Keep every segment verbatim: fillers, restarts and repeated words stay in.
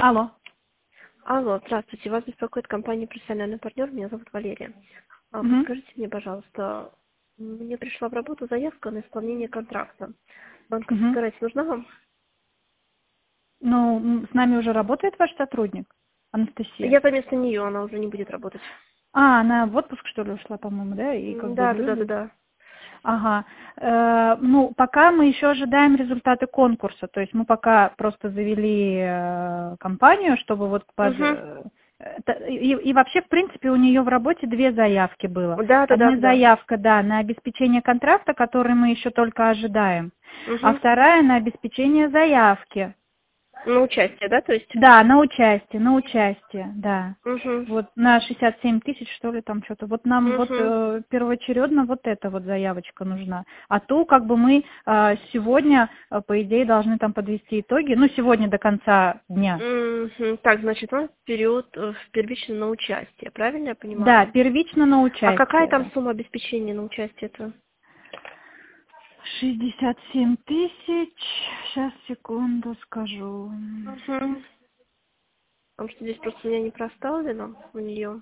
Алло. Алло, здравствуйте. Вас беспокоит компания «Профессиональный партнер». Меня зовут Валерия. А, Мгм. Подскажите мне, пожалуйста, мне пришла в работу заявка на исполнение контракта. Банковская Мгм. гарантия нужна вам? Ну, м, с нами уже работает ваш сотрудник, Анастасия? Я вместо нее, она уже не будет работать. А, она в отпуск, что ли, ушла, по-моему, да? И как М, бы Да, в да, да, да, люди. да. Ага. Э, ну, пока мы еще ожидаем результаты конкурса. То есть мы пока просто завели э, компанию, чтобы вот под... Угу. э, это- и, и вообще, в принципе, у нее в работе две заявки было. Да, да, да, Одна да. заявка, да, на обеспечение контракта, который мы еще только ожидаем, а Угу. вторая на обеспечение заявки. На участие, да, то есть? Да, на участие, на участие, да. Угу. Вот на шестьдесят семь тысяч, что ли, там что-то. Вот нам вот Угу. э, первоочередно вот эта вот заявочка нужна. А ту, как бы мы э, сегодня, э, по идее, должны там подвести итоги. Ну, сегодня до конца дня. Мгм. Так, значит, он в период э, в первично на участие, правильно я Да, понимаю? первично на А какая участие, там да. сумма обеспечения на участие-то? шестьдесят семь тысяч. Сейчас, секунду, скажу. Угу. Потому что здесь просто меня не проставлено у нее.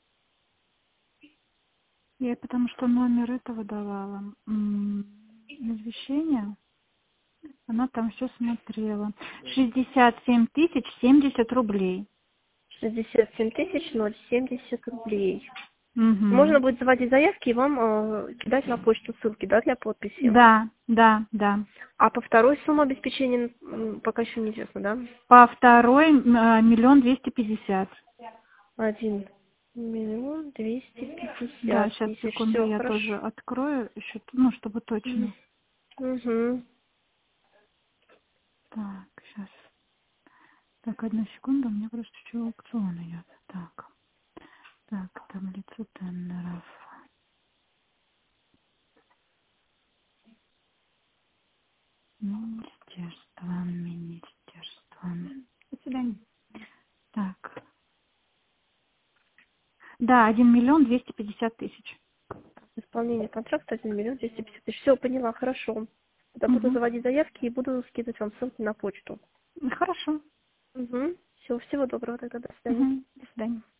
Я потому что номер этого давала. М, Извещение. Она там все смотрела. шестьдесят семь тысяч семьдесят рублей. шестьдесят семь тысяч ноль семьдесят рублей. Можно Угу. будет заводить заявки и вам э, кидать на почту ссылки, да, для подписи. Да, да, да. А по второй сумме обеспечения м, пока еще неизвестно, да? По второй э, миллион двести пятьдесят. Один миллион двести Да, пятьдесят сейчас, тысяч. секунду, Все, я тоже хорошо. открою еще, ну, чтобы точно. Угу. Так, сейчас. Так, одну секунду, у меня просто еще аукцион идет. Так, так, таблица тендеров. Министерство, министерство. До свидания. Так. Да, один миллион двести пятьдесят тысяч. Исполнение контракта один миллион двести пятьдесят тысяч. Все, поняла, хорошо. Тогда буду Угу. заводить заявки и буду скидывать вам ссылки на почту. Хорошо. Угу. Все, всего доброго тогда, до свидания. Угу. До свидания.